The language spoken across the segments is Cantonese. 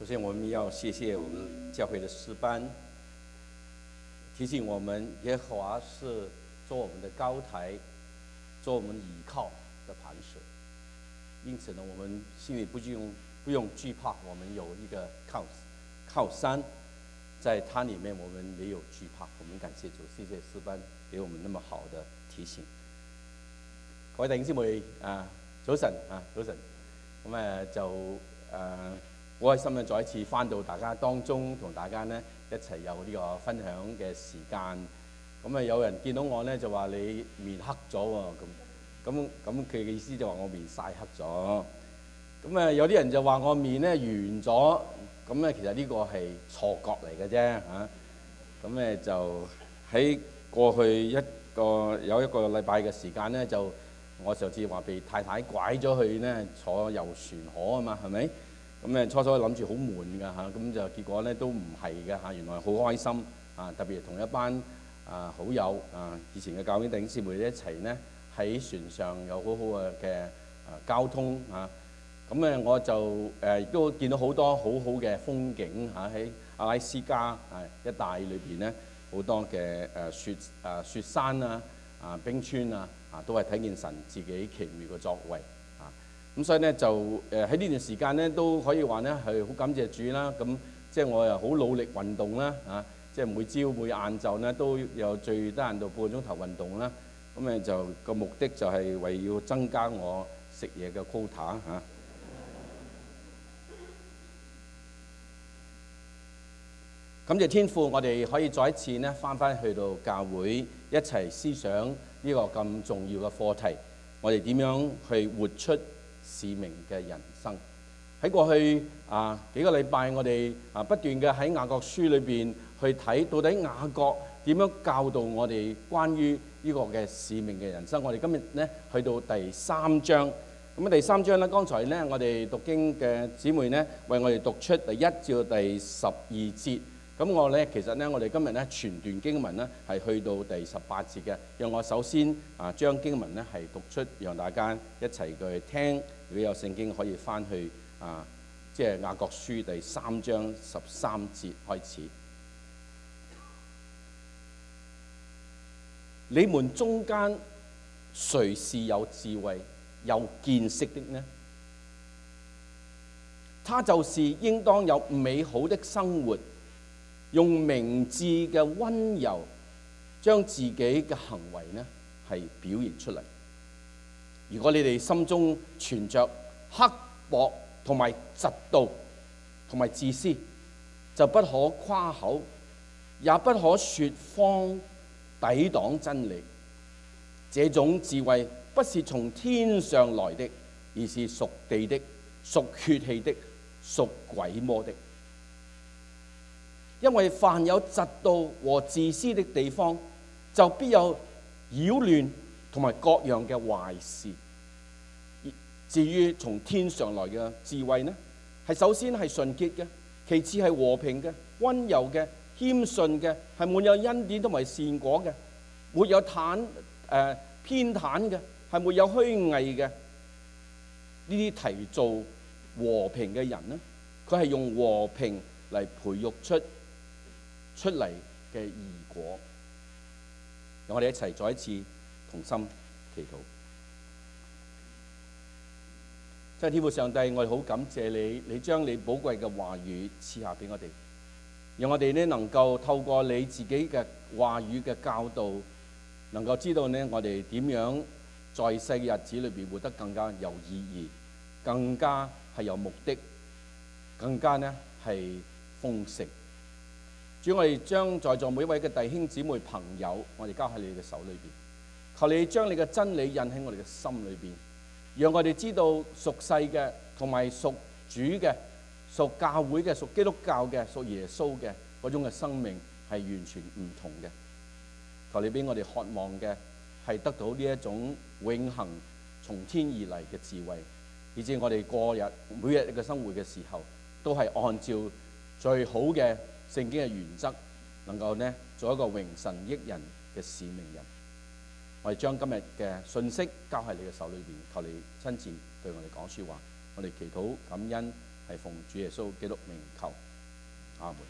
首先，我们要谢谢我们教会的诗班，提醒我们耶和华是做我们的高台，做我们倚靠的磐石。因此呢，我们心里不用惧怕，我们有一个靠山，在它里面我们没有惧怕。我们感謝主，謝謝詩班給我們那麼好的提醒。各位弟兄姊妹早晨早晨。咁就好開心咧，再一次翻到大家當中，同大家咧一齊有呢個分享嘅時間。咁有人見到我咧就話你面黑咗喎，咁佢嘅意思就話我面曬黑咗。咁有啲人就話我面咧圓咗，咁咧其實呢個係錯覺嚟嘅啫嚇。咁就喺過去有一個禮拜嘅時間咧，就我上次話被太太拐咗去咧坐遊船河啊嘛，係咪？咁初初諗住好悶㗎嚇，咁就結果咧都唔係嘅嚇，原來好開心啊！特別同一班好友以前嘅教會弟兄姊妹一齊咧喺船上有好好嘅交通嚇。咁我就亦都見到好多好好嘅風景嚇，喺阿拉斯加一帶裏邊咧好多嘅雪山冰川都係睇見神自己奇妙嘅作為啊！咁所以咧就喺呢段時間咧都可以話咧係好感謝主啦。咁即係我又好努力運動啦即係每朝每晏晝咧都有最低限度半個鐘頭運動啦。咁就個目的就係為要增加我食嘢嘅 quota 嚇。感謝天父，我哋可以再一次咧翻去到教會一齊思想呢個咁重要嘅課題，我哋點樣去活出使命嘅人生？喺過去幾個禮拜，我哋不斷嘅喺雅各書裏邊去睇，到底雅各點樣教導我哋關於呢個嘅使命嘅人生？我哋今日咧去到第3章，咁第3章咧，剛才咧我哋讀經嘅姊妹咧為我哋讀出第1至到第12節。咁其實咧，我哋今日咧全段經文咧係去到第18節嘅。讓我首先將經文咧係讀出，讓大家一齊去聽。如果有聖經，可以翻去即係雅各書第3章13節開始。你們中間誰是有智慧、有見識的呢？他就是應當有美好的生活，用明智嘅溫柔將自己嘅行為呢係表現出嚟。如果你哋心中存着刻薄同埋嫉妒同埋自私，就不可誇口，也不可説謊抵擋真理。這種智慧不是從天上來的，而是屬地的、屬血氣的、屬鬼魔的。因為凡有嫉妒和自私的地方，就必有擾亂同埋各樣嘅壞事。至於從天上來嘅智慧呢，係首先係純潔嘅，其次係和平嘅、溫柔嘅、謙遜嘅，係滿有恩典同埋善果嘅，沒有偏袒嘅，係沒有虛偽嘅。呢啲提造和平嘅人呢，佢係用和平嚟培育出嚟嘅義果。讓我哋一齊再一次同心祈禱。真係天父上帝，我哋好感謝你，你將你寶貴嘅話語賜下俾我哋，讓我哋呢能夠透過你自己嘅話語嘅教導，能夠知道呢我哋點樣在世嘅日子裏邊活得更加有意義，更加係有目的，更加呢係豐盛。主，我哋將在座每一位嘅弟兄姊妹朋友，我哋交喺你嘅手裏邊，求你將你嘅真理印喺我哋嘅心裏邊，讓我哋知道屬世嘅同埋屬主嘅、屬教會嘅、屬基督教嘅、屬耶穌嘅嗰種嘅生命係完全唔同嘅。求你俾我哋渴望嘅係得到呢一種永恆從天而嚟嘅智慧，以至我哋過日每日嘅生活嘅時候，都係按照最好嘅聖經嘅原則，能夠呢做一個榮神益人嘅使命人。我哋將今日嘅信息交喺你嘅手裏邊，求你親自對我哋講説話。我哋祈禱感恩， 係奉主耶穌基督名求，阿門。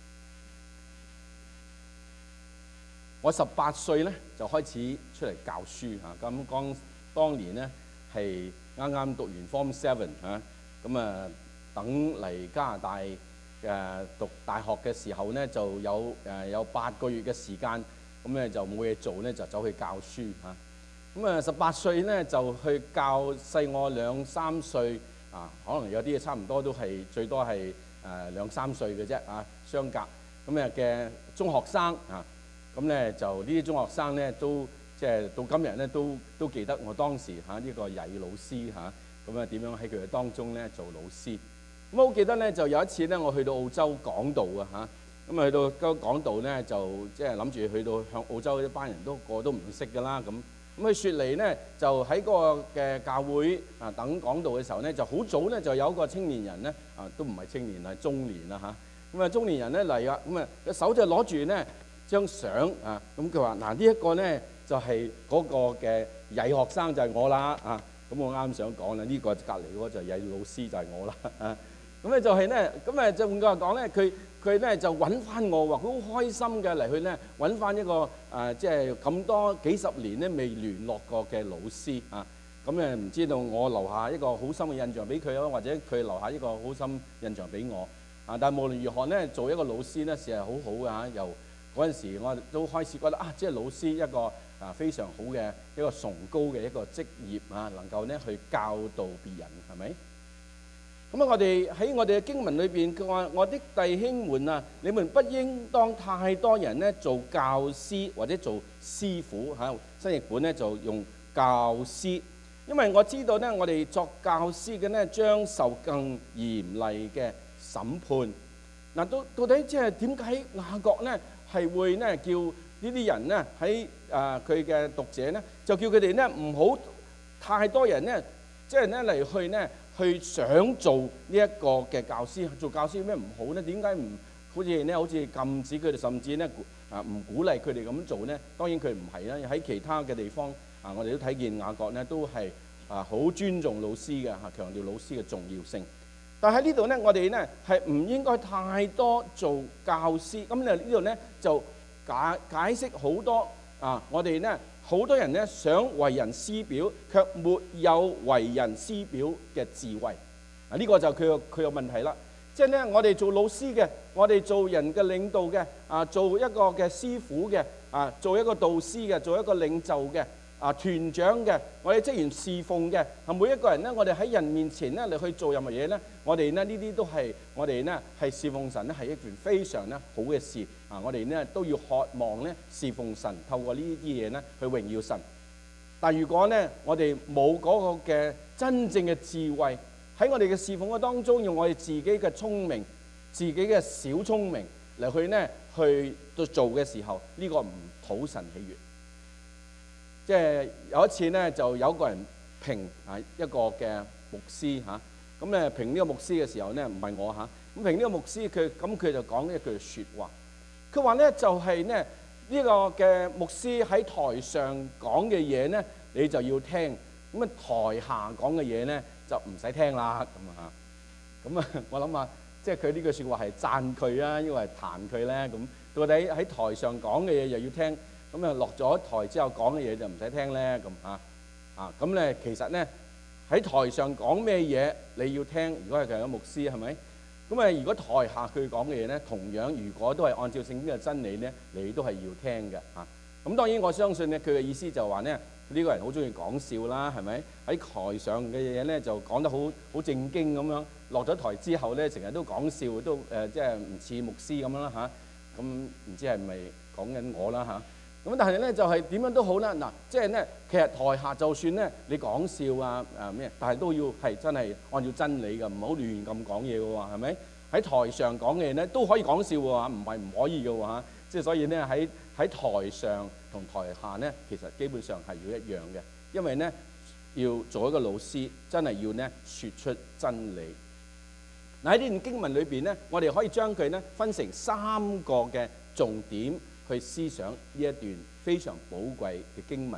我18歲咧就開始出嚟教書嚇，咁當年咧係啱啱讀完 Form 7嚇，咁等嚟加拿大讀大學嘅時候咧，就有8個月嘅時間，咁咧就冇嘢做咧，就走去教書嚇。咁18歲咧就去教細我2、3歲啊，可能有啲嘢差唔多都係最多係2、3歲嘅啫啊，相隔咁嘅中學生啊。咁咧就呢啲中學生咧都即係到今日咧都記得我當時呢個曳老師嚇，咁點樣喺佢哋當中咧做老師。咁我記得咧就有一次咧我去到澳洲講道啊嚇，咁去到講道咧就即係諗住去到向澳洲一班人都個都唔識㗎啦咁。咁去雪梨咧就喺嗰個嘅教會啊等講道嘅時候咧就好早咧就有一個青年人咧啊都唔係青年係中年啦嚇，咁中年人咧嚟啊，咁個手就攞住咧張相啊，咁佢話嗱呢一個咧就係嗰個嘅曳學生就係我啦啊，咁我啱想講啦，呢個隔離嗰個就係曳老師就係我啦啊，咁咧就係咧，咁就換句話講咧，佢咧就揾翻我喎，佢好開心嘅嚟去咧揾翻一個即係咁多幾十年咧未聯絡過嘅老師啊，咁唔知道我留下一個好深嘅印象俾佢咯，或者佢留下一個好深印象俾我啊，但係無論如何咧，做一個老師咧，事係好好嘅嚇，由嗰陣時我都開始覺得啊，即係老師一個非常好嘅一個崇高嘅一個職業啊，能夠咧去教導別人，係咪？咁我哋喺我哋嘅經文裏邊，佢話：我的弟兄們啊，你們不應當太多人咧做教師或者做師傅嚇。新譯本咧就用教師，因為我知道咧，我哋作教師嘅咧將受更嚴厲嘅審判。嗱，到底即係點解雅各咧係會咧叫呢啲人咧喺佢嘅讀者咧，就叫佢哋咧唔好太多人咧，即係咧嚟去咧去想做呢一個嘅教師。做教師有咩唔好咧？點解唔好似禁止佢哋，甚至咧唔鼓勵佢哋咁做咧？當然佢唔係啦。喺其他嘅地方我哋都睇見雅各咧都係好尊重老師嘅嚇，強調老師嘅重要性。但喺呢度咧，我哋咧係唔應該太多做教師。咁呢度咧就解釋好多我哋咧好多人咧想為人師表，卻沒有為人師表嘅智慧。呢個就佢有問題啦。即係咧，我哋做老師嘅，我哋做人嘅領導嘅做一個嘅師傅嘅做一個導師嘅，做一個領袖嘅團長嘅，我哋職員侍奉嘅，每一個人咧，我哋喺人面前咧嚟去做任何嘢咧，我哋咧呢啲都係我哋咧係侍奉神咧係一件非常咧好嘅事我哋咧都要渴望咧侍奉神，透過呢啲嘢咧去榮耀神。但如果咧我哋冇嗰個嘅真正嘅智慧喺我哋嘅侍奉嘅當中，用我哋自己嘅聰明、自己嘅小聰明嚟去咧去做嘅時候，呢個唔討神喜悅。即係有一次咧，就有個人評一個嘅牧師咁咧評呢個牧師嘅時候咧，唔係我咁評呢個牧師，佢就講一句説話，佢話咧就係咧呢個嘅牧師喺台上講嘅嘢咧，你就要聽，咁台下講嘅嘢咧就唔使聽啦咁我諗下，即係佢呢句説話係讚佢啊，因為係彈佢咧咁，到底喺台上講嘅嘢又要聽？咁落咗台之後講嘅嘢就唔使聽咧咁咧其實咧喺台上講咩嘢你要聽，如果係佢嘅牧師係咪？咁如果台下佢講嘅嘢咧，同樣如果都係按照聖經嘅真理咧，你都係要聽嘅咁當然我相信咧，佢嘅意思就話咧呢個人好中意講笑啦，係咪？喺台上嘅嘢咧就講得好正經咁樣，落咗台之後咧成日都講笑，都即係唔似牧師咁樣啦咁唔知係咪講緊我啦咁但係咧就係點樣都好啦嗱，即係咧其實台下就算咧你講笑咩，但係都要係真係按照真理嘅，唔好亂咁講嘢嘅喎，係咪？喺台上講嘅嘢咧都可以講笑喎，唔係唔可以嘅喎即係所以咧喺台上同台下咧其實基本上係要一樣嘅，因為咧要做一個老師真係要咧説出真理。嗱喺呢段經文裏邊咧，我哋可以將佢咧分成3個嘅重點去思想呢一段非常寶貴嘅經文，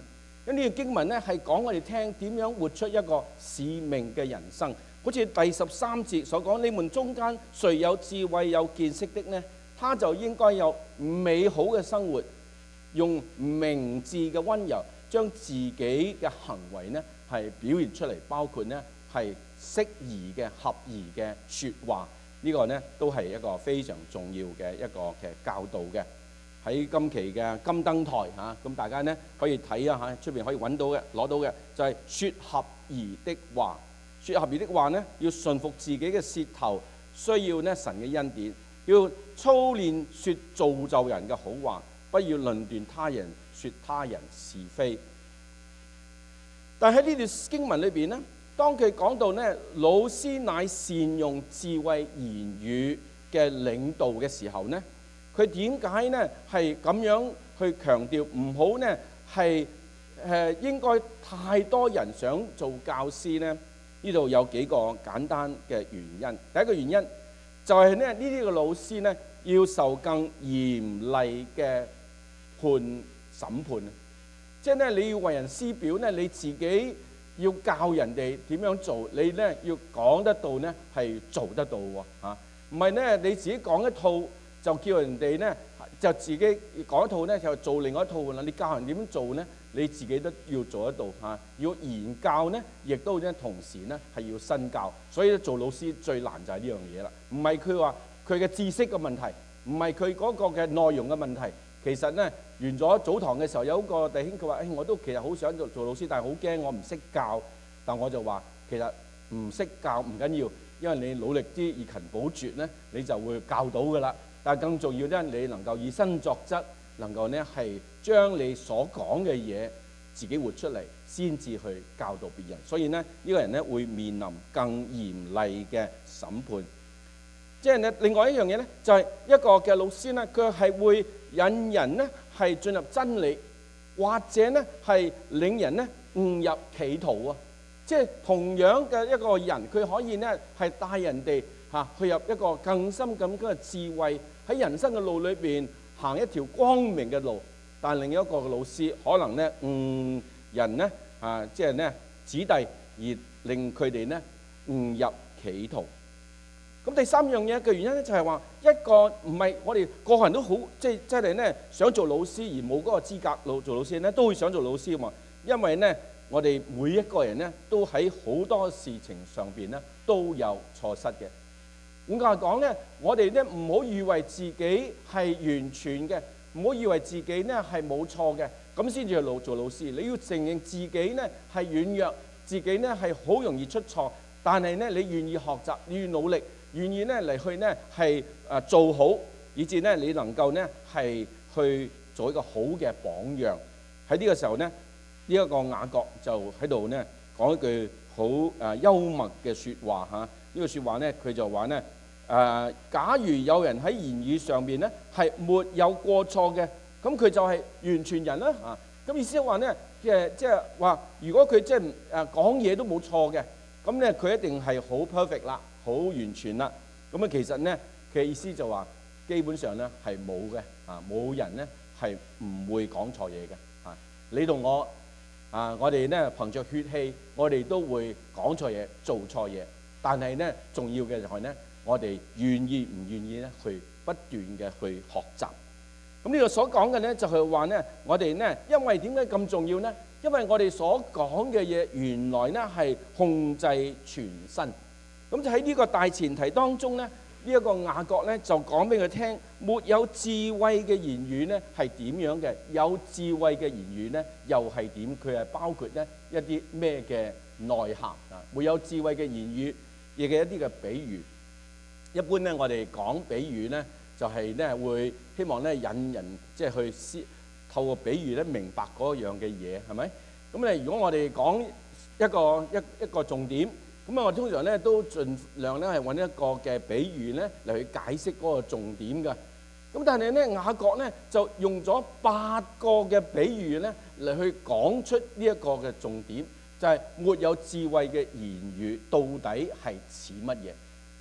因為呢個經文咧係講我哋聽點樣活出一個使命嘅人生。好似第13節所講，你們中間誰有智慧有見識的呢？他就應該有美好嘅生活，用明智嘅溫柔將自己嘅行為呢係表現出嚟，包括呢係適宜嘅合宜嘅説話。呢個呢都係一個非常重要嘅一個嘅教導嘅。喺今期嘅金燈台嚇，咁大家呢可以睇啊嚇，出邊可以揾到嘅攞到嘅就係説合宜的話。説合宜的話呢，要順服自己嘅舌頭，需要呢神嘅恩典，要操練説造就人嘅好話，不要論斷他人，説他人是非。但喺呢段經文裏邊呢，當佢講到呢，老師乃善用智慧言語嘅領導嘅時候呢，佢點解呢係咁樣去強調唔好呢係應該太多人想做教師呢？呢度有幾個簡單嘅原因。第一個原因就係呢啲嘅老師呢要受更嚴厲嘅審判。即係呢你要為人師表呢，你自己要教人哋點樣做，你呢要講得到呢係做得到喎嚇。唔係呢你自己講一套就叫人哋呢就自己講一套呢就做另外一套啦。你教人點樣做呢？你自己都要做得到嚇，要言教呢，亦都呢同時呢係要身教，所以咧做老師最難就係呢樣嘢啦。唔係佢話佢嘅知識嘅問題，唔係佢嗰個嘅內容嘅問題。其實呢，完咗早堂嘅時候，有一個弟兄佢話：我都其實好想做老師，但係好驚我唔識教。但我就話其實唔識教唔緊要，因為你努力啲以勤補拙呢，你就會教到噶啦。但係更重要呢，你能夠以身作則，能夠呢係將你所講嘅嘢自己活出嚟，先至去教導別人。所以呢，呢個人呢會面臨更嚴厲嘅審判。即係呢，另外一樣嘢呢，就係一個嘅老師呢，佢係會引人呢係進入真理，或者呢係令人呢誤入歧途啊！即係同樣嘅一個人，佢可以呢係帶人哋去入一個更深咁嘅智慧，喺人生嘅路裏邊行一條光明嘅路。但另一個嘅老師可能呢誤人呢即係呢子弟，而令佢哋呢誤入歧途。咁第三樣嘢嘅原因咧，就係話一個唔係我哋個個人都好，即係咧想做老師而冇嗰個資格做老師咧，都會想做老師嘛。因為咧，我哋每一個人咧都喺好多事情上邊咧都有錯失嘅。咁就係講咧，我哋咧唔好以為自己係完全嘅，唔好以為自己咧係冇錯嘅，咁先至去做老師。你要承認自己咧係軟弱，自己咧係好容易出錯，但係咧你願意學習，願意努力。願意咧嚟去咧係做好，以至咧你能夠咧係去做一個好嘅榜樣。喺呢個時候咧，呢一個雅各就喺度咧講一句好幽默嘅説話嚇。呢個説話咧，佢就話咧假如有人喺言語上邊咧係沒有過錯嘅，咁佢就係完全人啦嚇。咁意思係話咧即係話，如果佢即係講嘢都冇錯嘅，咁咧佢一定係好 perfect 啦。好完全啦，咁其實呢，佢嘅意思就話基本上呢係冇嘅，冇人呢係唔會講錯嘢嘅，你同我我哋呢憑着血氣，我哋都會講錯嘢、做錯嘢，但係呢重要嘅就係呢，我哋願意唔願意呢去不斷嘅去學習。咁呢度所講嘅呢就係話呢，我哋呢因為點解咁重要呢？因為我哋所講嘅嘢原來呢係控制全身。咁就喺呢個大前提當中呢，呢一個雅各呢就講俾佢聽，沒有智慧嘅言語呢係點樣嘅？有智慧嘅言語呢又係點？佢係包括呢一啲咩嘅內涵啊？沒有智慧嘅言語，亦嘅一啲嘅比喻。一般呢，我哋講比喻呢，就係呢會希望呢引人即係去透過比喻呢明白嗰樣嘅嘢，係咪？咁咧，如果我哋講一個重點。咁我通常咧都盡量咧係揾一個嘅比喻咧嚟去解釋嗰個重點嘅。咁但係咧雅各咧就用咗8個嘅比喻咧嚟去講出呢一個嘅重點，就係沒有智慧嘅言語到底係似乜嘢？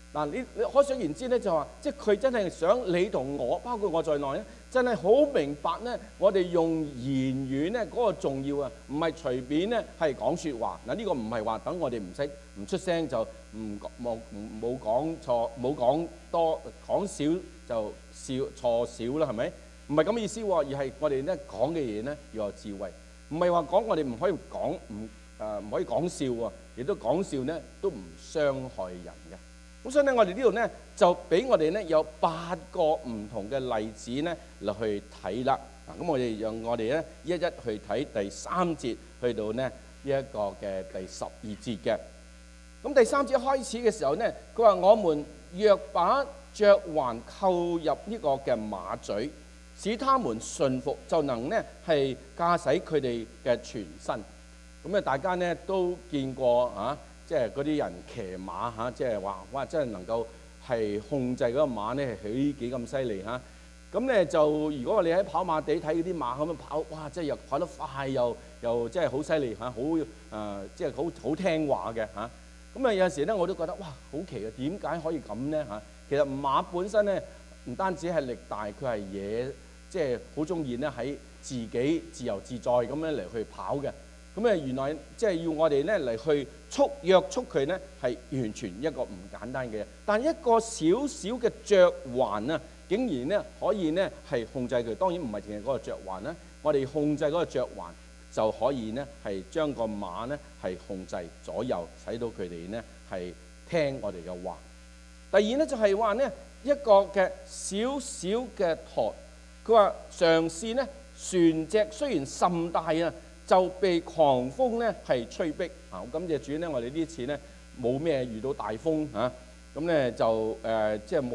嗱，你可想而知咧，就話即係佢真係想你同我，包括我在內咧，真係好明白咧，我哋用言語咧嗰個重要啊，唔係隨便咧係講説話。嗱，呢個唔係話等我哋唔出聲就冇講錯，冇講多講少就錯少啦，係咪？唔係咁嘅意思喎，而係我哋咧講嘅嘢咧要有智慧，唔係話講我哋唔可以講唔可以講笑喎，亦都講笑咧都唔傷害人嘅。咁所以咧，我哋呢度咧就俾我哋咧有8個唔同嘅例子咧嚟去睇啦。咁我哋讓我哋咧一一去睇第3節去到呢一個嘅第12節嘅。咁第3節開始嘅時候咧，佢話：我們若把嚼環扣入呢個嘅馬嘴，使他們順服，就能呢係駕駛佢哋嘅全身。咁啊，大家呢都見過啊。即係嗰啲人騎馬嚇，即係話哇，真係能夠係控制嗰個馬咧，係幾咁犀利嚇。咁咧就如果你喺跑馬地睇嗰啲馬咁樣跑，哇！即係又跑得快，又即係好犀利嚇，好即係好聽話嘅嚇。咁啊有陣時咧，我都覺得哇，好奇啊，點解可以咁咧嚇？其實馬本身咧唔單止係力大，佢係嘢即係好中意咧喺自己自由自在咁樣嚟去跑嘅。咁啊，原來即係要我哋咧嚟去約束佢咧，係完全一個唔簡單嘅嘢。但一個小小嘅嚼環啊，竟然咧可以咧係控制佢。當然唔係淨係嗰個嚼環啦，我哋控制嗰個嚼環就可以咧係將個馬咧係控制左右，使到佢哋咧係聽我哋嘅話。第二咧就係話咧一個嘅小小嘅舵，佢話嘗試咧船隻雖然甚大啊，就被狂風咧係吹逼啊！感謝主咧，我哋呢次咧冇咩遇到大風嚇，咁咧就即係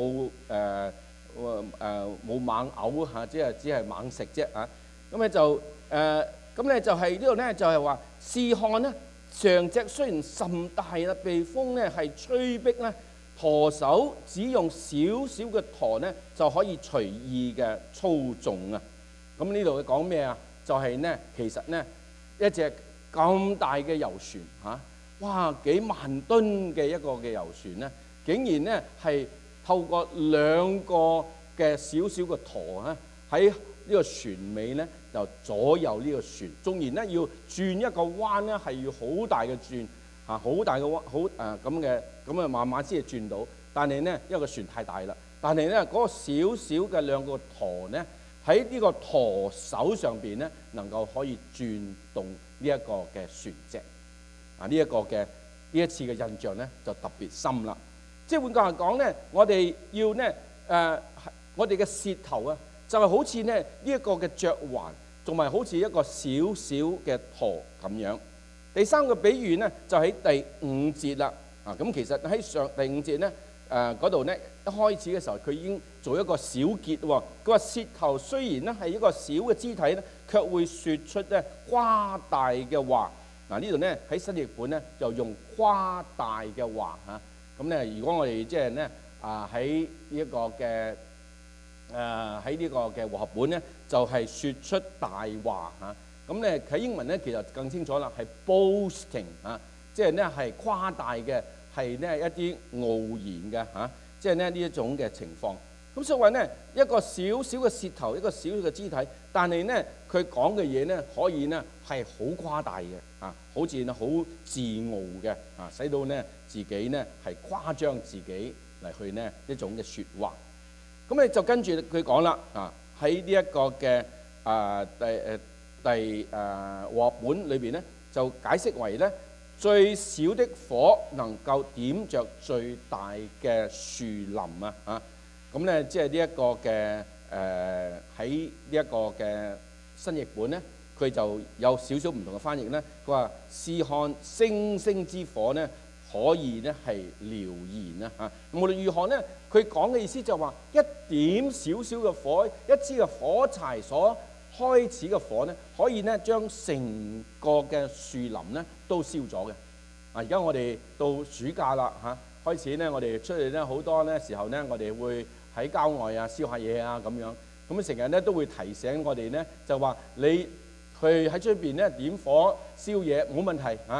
冇猛嘔嚇，即係只係猛食啫嚇。咁咧就咁咧就係呢度咧就係話試看咧，上隻雖然甚大啦，被風咧係吹逼咧，舵手只用少少嘅舵咧就可以隨意嘅操縱啊！咁呢度佢講咩啊？就係咧其實咧。一隻咁大嘅遊船嚇，哇幾萬噸嘅一個嘅遊船咧，竟然咧係透過2個嘅少少嘅舵咧，喺呢個船尾咧就左右呢個船。縱然咧要轉一個彎咧，係要好大嘅轉嚇，好大嘅彎，好咁啊慢慢先係轉到。但係咧因為個船太大啦，但係咧嗰個少少嘅2個舵咧。喺呢個舵手上邊咧，能夠可以轉動呢一個嘅船隻啊！呢一個嘅呢一次嘅印象咧，就特別深啦。即係換句話講咧，我哋要咧我哋嘅舌頭啊，就係好似咧呢一個嘅嚼環，仲係好似一個小小嘅舵咁樣。第3個比喻咧，就喺第5節啦。啊，咁其實喺第5節咧。嗰度咧一開始嘅時候，佢已經做一個小結喎。佢話舌頭雖然咧係一個小嘅肢體咧，卻會説出咧誇大嘅話。嗱呢度咧喺新譯本咧就用誇大嘅話嚇。咁咧如果我哋即係咧喺呢一個嘅喺呢個嘅和合本咧，就係説出大話嚇。咁咧喺英文咧其實更清楚啦，係 boasting 嚇，即係咧係誇大嘅。係呢一啲傲言嘅嚇，即係呢一種嘅情況。咁所以話呢一個小小嘅舌頭，一個小小嘅肢體，但係呢佢講嘅嘢呢可以呢係好誇大嘅啊，好似好自傲嘅啊，使到呢自己呢係誇張自己嚟去呢一種嘅説話。咁你就跟住佢講啦啊，喺呢一個嘅和合本裏邊呢，就解釋為呢。最小的火能夠點着最大嘅樹林啊！嚇，咁咧即係呢一個嘅喺呢一個嘅新譯本咧，佢就有少少唔同嘅翻譯咧。佢話試看星星之火咧，可以咧係燎燃啊！嚇，無論如何咧，佢講嘅意思就係話一點少少嘅火，一支嘅火柴所開始嘅火咧，可以咧將成個嘅樹林咧都燒咗嘅。啊！而家我哋到暑假啦嚇，開始咧我哋出去咧好多咧時候咧，我哋會喺郊外啊燒下嘢啊咁樣。咁成日咧都會提醒我哋咧，就話你去喺出邊咧點火燒嘢冇問題嚇。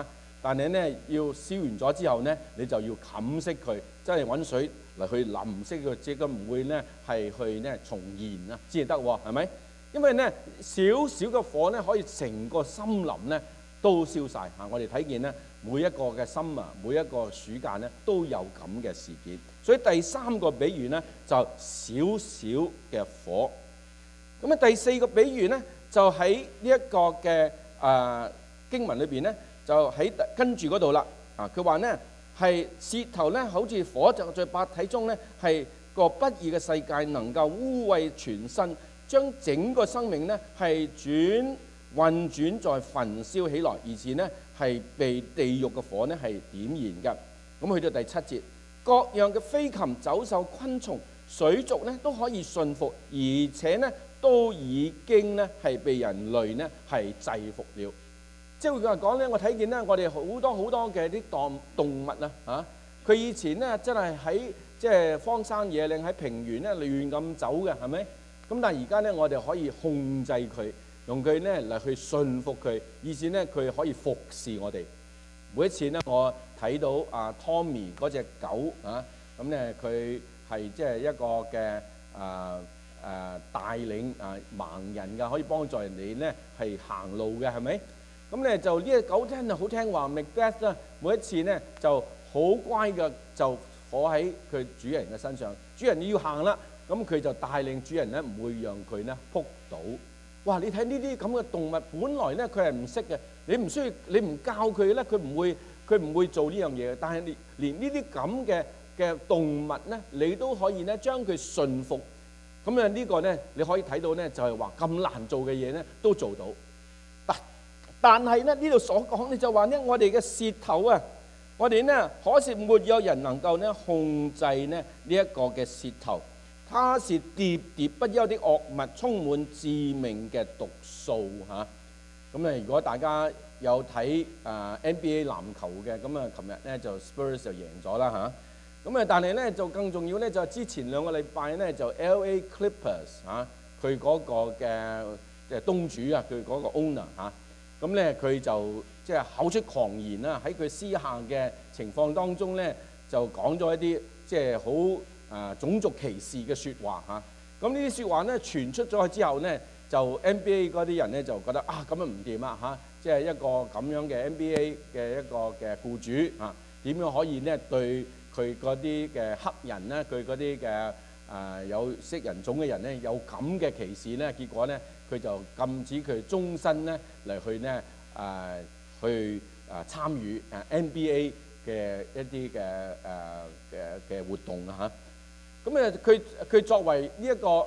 但係咧要燒完咗之後咧，你就要冚熄佢，真係揾水嚟去淋熄佢，即係唔會咧係去咧重燃啊，先得喎，係咪？因為咧少少嘅火咧，可以成個森林咧都燒晒嚇。我哋睇見咧每一個嘅summer，每一個暑假咧都有咁嘅事件。所以第三個比喻咧就少少嘅火。咁啊第四個比喻咧就喺呢一個嘅經文裏邊咧，就喺跟住嗰度啦。佢話咧係舌頭咧好似火，就在百體中咧係個不義嘅世界，能夠污穢全身，將整個生命咧係運轉在焚燒起來，而且咧係被地獄嘅火咧係點燃嘅。咁去到第7節，各樣嘅飛禽走獸昆蟲水族咧都可以順服，而且咧都已經咧係被人類咧係制服了。即係佢話講咧，我睇見咧，我哋好多嘅啲動物啊，佢以前咧真係喺即係荒山野嶺喺平原咧亂咁走嘅，係咪？咁但係而家咧，我哋可以控制佢，用佢咧嚟去順服佢，以至咧佢可以服侍我哋。每一次咧，我睇到Tommy 嗰隻狗啊，咁咧佢係即係一個嘅帶領盲人嘅，可以幫助人哋咧係行路嘅，係咪？咁咧就呢隻狗真係好聽話 ，Macbeth 啦，每一次咧就好乖嘅，就坐喺佢主人嘅身上。主人要行啦，咁佢就帶領主人咧，唔會讓佢咧撲倒。哇！你睇呢啲咁嘅動物，本來咧佢係唔識嘅，你唔教佢咧，佢唔會做呢樣嘢嘅。但係連呢啲咁嘅動物咧，你都可以咧將佢順服。咁啊呢個咧你可以睇到咧，就係話咁難做嘅嘢咧都做到。但係咧呢度所講咧就話咧，我哋嘅舌頭啊，我哋咧可是沒有人能夠咧控制咧呢一個嘅舌頭，它是喋喋不休的惡物，充滿致命嘅毒素嚇。咁啊，如果大家有睇NBA 籃球嘅，咁啊，琴日咧就 Spurs 就贏咗啦嚇。咁啊，但係咧就更重要咧，就之前2個禮拜咧就 LA Clippers 嚇，佢嗰個嘅東主啊，佢嗰個 owner 嚇。咁咧佢就即係口出狂言啦，喺佢私下嘅情況當中咧，就講咗一啲即係好種族歧視嘅説話嚇。咁呢啲説話咧傳出咗去之後咧，就 NBA 嗰啲人咧就覺得咁樣唔掂啊嚇！即係一個咁樣嘅 NBA 嘅一個嘅僱主啊，點樣可以咧對佢嗰啲嘅黑人咧，佢嗰啲嘅有色人種嘅人咧有咁嘅歧視咧？結果咧，佢就禁止佢終身咧嚟去咧去參與NBA 嘅一啲嘅活動啊嚇。咁佢作為呢一個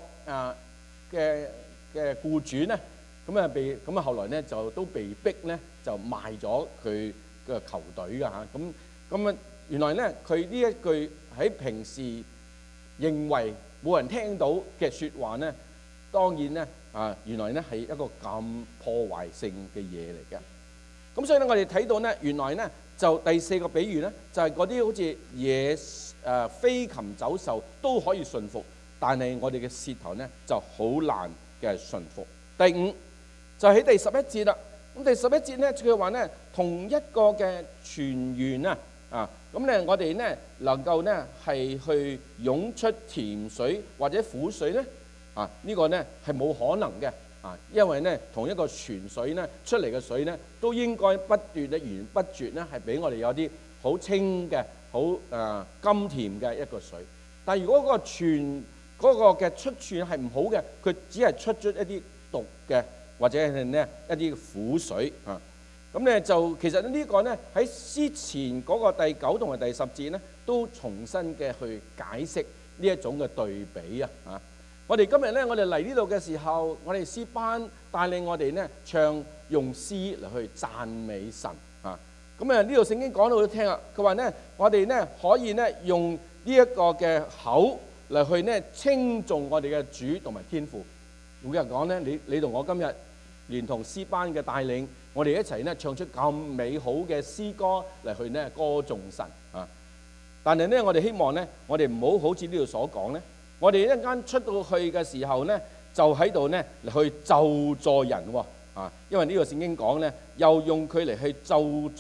嘅僱主咧，咁啊後來咧就都被逼咧就賣咗佢嘅球隊㗎嚇。咁啊原來咧佢呢一句喺平時認為冇人聽到嘅説話咧，當然咧原來咧係一個咁破壞性嘅嘢嚟嘅。咁所以咧我哋睇到咧，原來咧就第4個比喻咧，就係嗰啲好似飛禽走獸都可以順服，但係我哋嘅舌頭咧就好難嘅順服。第5就喺第11節啦。咁第11節咧佢話咧，同一個嘅泉源咁咧我哋咧能夠咧係去湧出甜水或者苦水咧呢個咧係冇可能嘅因為咧同一個泉水咧出嚟嘅水咧都應該不斷咧源源不絕咧係俾我哋有啲好清嘅好甘甜嘅一個水。但係如果個泉嗰個嘅出處係唔好嘅，佢只係出一啲毒嘅或者係咧一啲苦水咁咧就其實呢個咧喺之前嗰個第9同埋第10節咧都重新嘅去解釋呢一種嘅對比我哋今日咧，我哋嚟呢度嘅時候，我哋詩班帶領我哋咧唱用詩嚟去讚美神咁呢度聖經講到都聽啦，佢話咧我哋咧可以咧用呢一個嘅口嚟去咧稱頌我哋嘅主同埋天父。每日講咧，你同我今日連同詩班嘅帶領，我哋一齊咧唱出咁美好嘅詩歌嚟去咧歌頌神但係咧，我哋希望咧，我哋唔好好似呢度所講咧。我哋一陣間出到去嘅時候咧，就喺度咧去咒詛人因為呢個聖經講咧，又用佢嚟去咒詛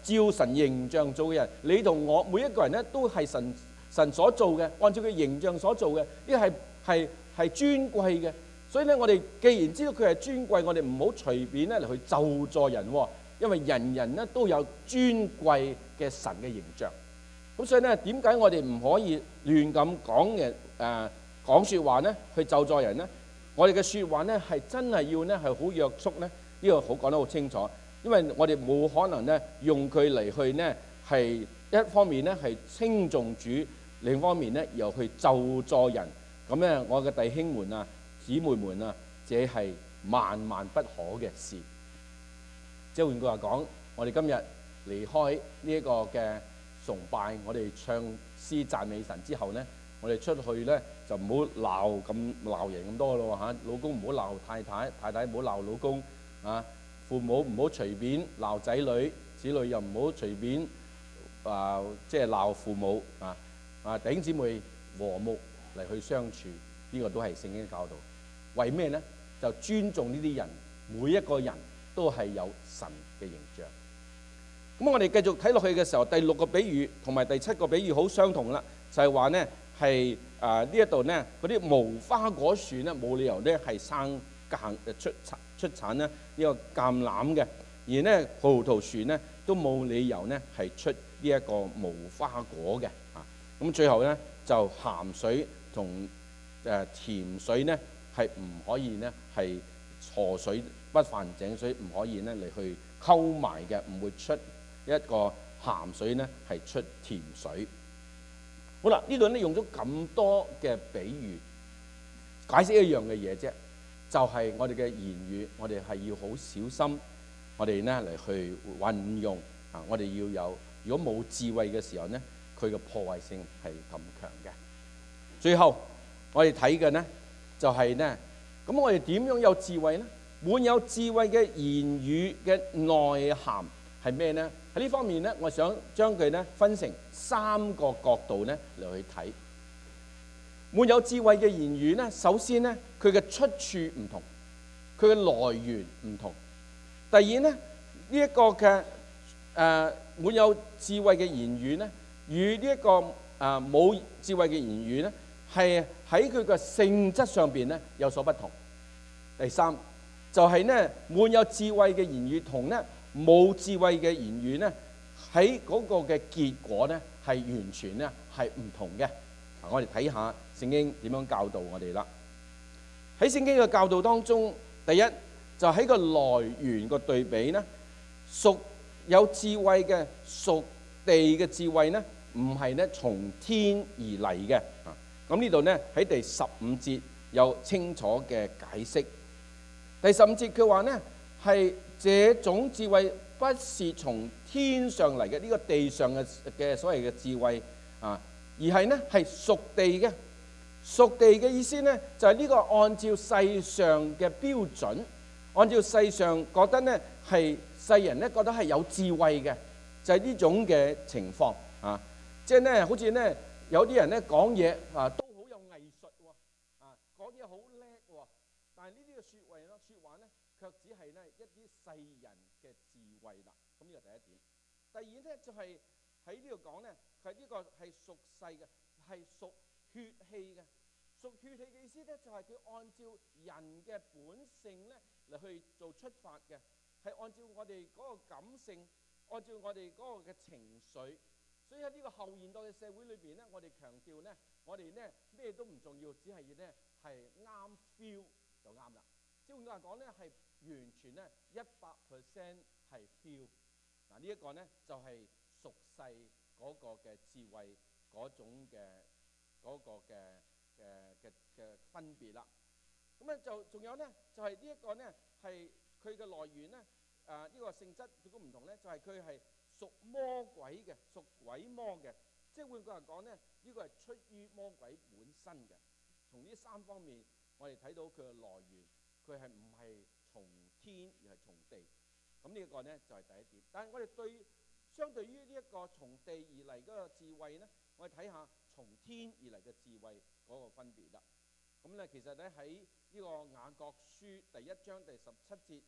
照神形象做嘅人。你同我每一個人咧都係神所做嘅，按照佢形象所做嘅，呢係尊貴嘅。所以咧，我哋既然知道佢係尊貴，我哋唔好隨便咧嚟去咒詛人喎，因為人人咧都有尊貴嘅神嘅形象。咁所以咧，點解我哋唔可以亂咁講説話咧，去咒詛人咧？我哋嘅説話咧係真係要咧係好約束咧，呢個好講得好清楚。因為我哋冇可能咧用佢嚟去咧係一方面咧係稱頌主，另一方面咧又去咒詛人。咁咧，我嘅弟兄們啊、姊妹們啊，這係萬萬不可嘅事。即係換句話講，我哋今日離開呢一個嘅崇拜，我哋唱詩讚美神之後咧，我哋出去咧就唔好鬧人咁多咯嚇。老公唔好鬧太太，太太唔好鬧老公啊。父母唔好隨便鬧仔女，子女又唔好隨便即係鬧父母啊。弟兄姊妹和睦嚟去相處，呢個都係聖經嘅教導。為咩呢？就尊重呢啲人，每一個人都係有神嘅形象。咁我哋繼續睇落去嘅時候，第6個比喻同埋第7個比喻好相同啦，就係話呢係呢一度呢嗰啲無花果樹呢冇理由呢係生出產呢個橄欖嘅，而呢葡萄樹呢都冇理由呢係出呢一個無花果嘅。咁最後呢就鹹水同甜水呢係唔可以呢係河水不犯井水，唔可以呢嚟去溝埋嘅，唔會出一個鹹水呢係出甜水。好啦，呢度呢用咗咁多嘅比喻解釋一樣嘅嘢啫，就係我哋嘅言語，我哋係要好小心，我哋呢嚟去運用啊！我哋要有，如果冇智慧嘅時候呢，佢嘅破壞性係咁強嘅。最後我哋睇嘅呢就係呢，咁我哋點樣有智慧呢？滿有智慧嘅言語嘅內涵係咩呢？喺呢方面呢，我想將佢呢分成3個角度呢嚟去睇。滿有智慧嘅言語呢，首先呢，佢嘅出處唔同，佢嘅來源唔同。第二呢，呢一個嘅滿有智慧嘅言語呢，與呢一個冇智慧嘅言語呢，係喺佢嘅性質上邊呢有所不同。第三就係呢，滿有智慧嘅言語同呢冇智慧嘅言語呢，喺嗰個嘅結果呢係完全呢係唔同嘅。我哋睇下聖經點樣教導我哋啦。喺聖經嘅教導當中，第一就喺個來源個對比呢，屬有智慧嘅屬地嘅智慧呢，唔係呢從天而嚟嘅。咁呢度呢喺第15節有清楚嘅解釋。第15節佢話呢係這種智慧不是從天上嚟嘅，呢個地上嘅所謂嘅智慧啊，而係呢係屬地嘅。屬地嘅意思呢就係呢個按照世上嘅標準，按照世上覺得呢係世人呢覺得係有智慧嘅，就係呢種嘅情況啊。即係呢好似呢有啲人呢講嘢啊都好有藝術喎，啊講嘢好叻喎，但係呢啲嘅説話呢卻只係呢一啲世人嘅智慧啦。咁呢個第一點。第二呢就係喺呢度講呢，係呢個係屬世嘅，係屬血氣嘅。屬血氣嘅意思呢，就係佢按照人嘅本性呢嚟去做出發嘅，係按照我哋嗰個感性，按照我哋嗰個嘅情緒。所以喺呢個後現代嘅社會裏邊呢，我哋強調呢，我哋呢咩都唔重要，只係呢係啱 feel 就啱啦。即係換句話講呢，係完全呢100% 係 feel。嗱呢一個呢就係屬世嗰個嘅智慧嗰種嘅嗰個嘅分別啦。咁咧就仲有呢，就係呢一個呢係佢嘅來源呢，呢個性質亦都唔同呢，就係佢係屬魔鬼嘅，屬鬼魔嘅。即係換句話講呢，呢個係出於魔鬼本身嘅。從呢3方面，我哋睇到佢嘅來源，佢係唔係從天而係從地。咁呢一個呢就係第一點。但係我哋相對於呢一個從地而嚟嗰個智慧呢，我哋睇下從天而嚟嘅智慧嗰個分別啦。咁咧其實咧喺呢個雅各書第1章第17節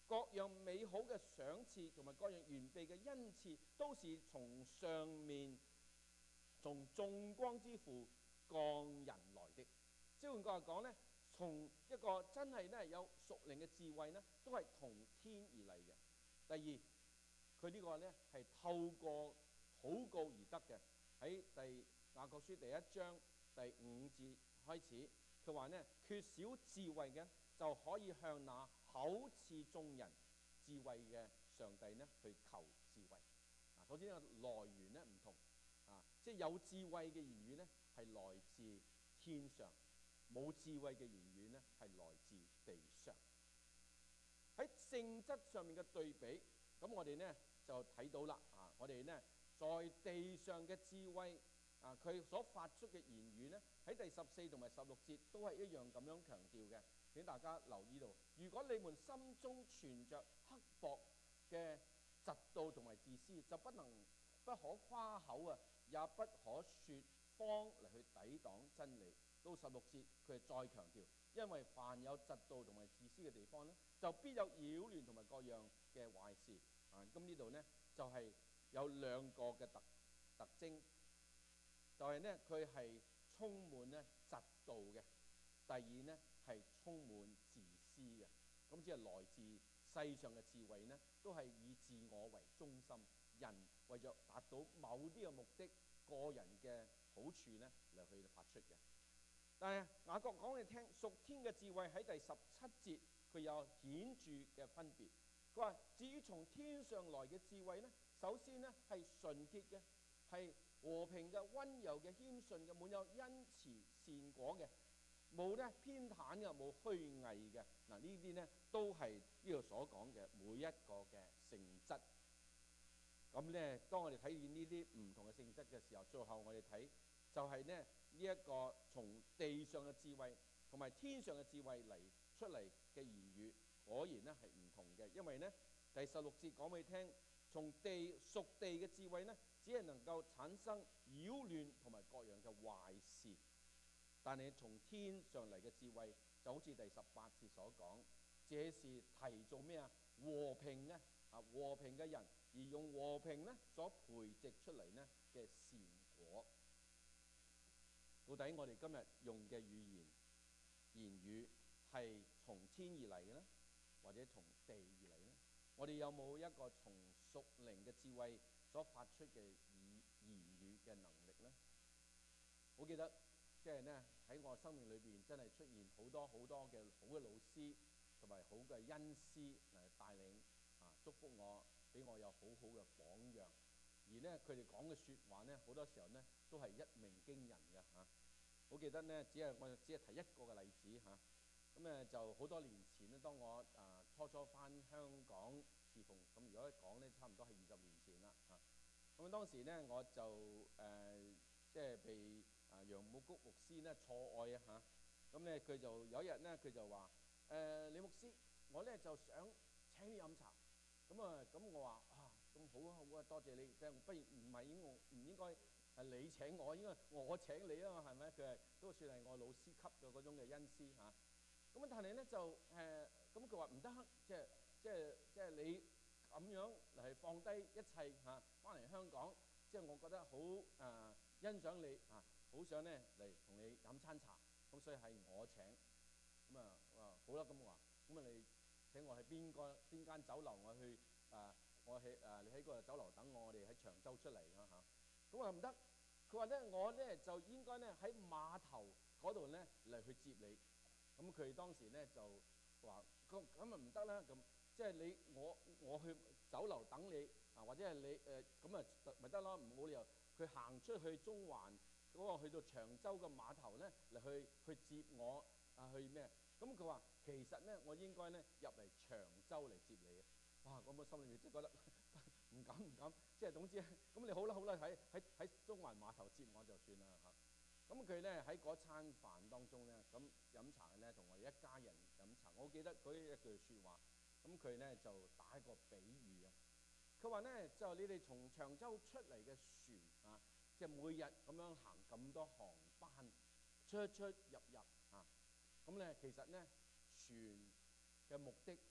各樣美好嘅賞賜同埋各樣完備嘅恩賜，都是從上面從眾光之父降人來的。即係換句話講咧，從一個真係咧有屬靈嘅智慧咧，都係從天而嚟嘅。第二，佢呢個咧係透過禱告而得嘅。喺雅各書第1章第5節開始，佢話咧，缺少智慧嘅就可以向那口賜眾人智慧嘅上帝咧去求智慧。首先個來源咧唔同即係有智慧嘅言語咧係來自天上，冇智慧嘅言語咧係來自地上。喺性質上面嘅對比，咁我哋咧就睇到啦。我哋咧在地上嘅智慧佢所發出嘅言語咧，喺第14同埋16節都係一樣咁樣強調嘅。請大家留意到，如果你們心中存着刻薄嘅嫉妒同埋自私，就不可誇口也不可説謊嚟去抵擋真理。到16節佢係再強調，因為凡有嫉妒同埋自私嘅地方咧，就必有擾亂同埋各樣嘅壞事。咁呢度咧就係有兩個嘅特徵，就係咧佢係充滿咧嫉妒嘅，第二咧係充滿自私嘅。咁即係來自世上嘅智慧咧，都係以自我為中心，人為咗達到某啲嘅目的、個人嘅好處咧嚟去發出嘅。但係雅各講你聽，屬天嘅智慧喺第17節佢有顯著嘅分別。佢話至於從天上來嘅智慧咧，首先咧係純潔嘅，係和平嘅、溫柔嘅、謙遜嘅，滿有恩慈善果嘅，冇咧偏袒嘅，冇虛偽嘅。呢啲咧都係呢度所講嘅每一個嘅性質。咁咧，當我哋睇見呢啲唔同嘅性質嘅時候，最後我哋睇就係咧呢一個從地上嘅智慧同埋天上嘅智慧嚟出嚟嘅言語，果然咧係唔同嘅。因為咧第16節講俾你聽，從屬地嘅智慧咧，只係能夠產生擾亂同埋各樣嘅壞事。但係從天上嚟嘅智慧，就好似第18節所講，這是提做咩和平咧和平嘅人，而用和平咧所培植出嚟咧嘅善果。到底我哋今日用嘅言語係從天而嚟嘅咧，或者從地而嚟咧？我哋有冇一個從屬靈嘅智慧所發出嘅言語嘅能力咧？我記得即係咧喺我生命裏邊真係出現好多嘅好嘅老師同埋好嘅恩師嚟帶領祝福我，俾我有好好嘅榜樣。而咧佢哋講嘅説話咧，好多時候咧都係一鳴驚人嘅我記得咧，我只係提一個嘅例子咁就好多年前咧，當我初翻香港侍奉，咁如果一講咧，差唔多係20年前啦咁當時咧我就即係被楊武谷牧師咧錯愛咁咧佢就有一日咧佢就話李牧師，我咧就想請你飲茶。咁我話咁好啊，多謝你。不如唔應該係你請我，應該我請你啊嘛，係咪？佢係都算係我老師級嘅嗰種嘅恩師咁但係咧就咁佢話唔得，即係你咁樣嚟放低一切翻嚟香港，即係我覺得好欣賞你好想咧嚟同你飲餐茶，咁所以係我請。咁好啦，咁我話咁你請我去邊間酒樓，我去你喺嗰個酒樓等我哋喺長洲出嚟咁話唔得。佢話咧我咧就應該咧喺碼頭嗰度咧嚟去接你。咁佢當時咧就話咁唔得啦，咁即係你我去酒樓等你或者係你咁咪得咯，冇理由佢行出去中環嗰個去到長洲嘅碼頭咧嚟去接我去咩？咁佢話其實咧我應該咧入嚟長洲嚟接你哇！咁我心裏面即係覺得唔敢，即係總之咁你好啦，喺中環碼頭接我就算啦咁佢咧喺嗰餐飯當中咧，咁飲茶咧同我哋一家人飲茶。我記得嗰一句説話，咁佢咧就打一個比喻佢話咧就你哋從長洲出嚟嘅船即係每日咁樣行咁多航班，出入咁咧其實咧船嘅目的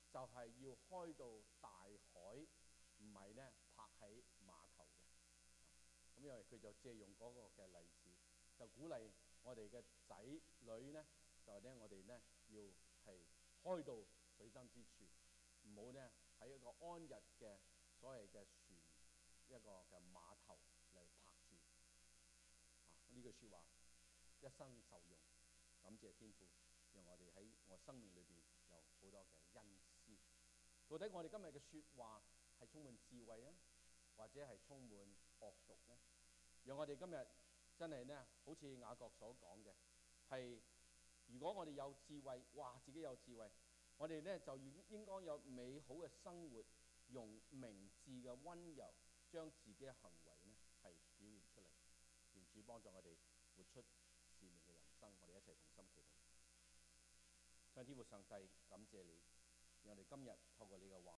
就係要開到大海，唔係咧泊喺碼頭嘅。咁因為佢就借用嗰個嘅例子，就鼓勵我哋嘅仔女咧，就係咧我哋咧要係開到水深之處，唔好咧喺一個安逸嘅所謂嘅船一個嘅碼頭嚟泊住。呢句説話一生受用，感謝天父，讓我哋喺我生命裏邊有好多嘅恩賜。到底我哋今日嘅説話係充滿智慧啊，或者係充滿惡毒咧？讓我哋今日真係咧，好似雅各所講嘅，係如果我哋有智慧，哇！自己有智慧，我哋咧就應該有美好嘅生活，用明智嘅温柔將自己嘅行為咧係表現出嚟。願主幫助我哋活出使命嘅人生，我哋一齊同心祈禱。上天父上帝，感謝你，讓我哋今日透過你嘅話。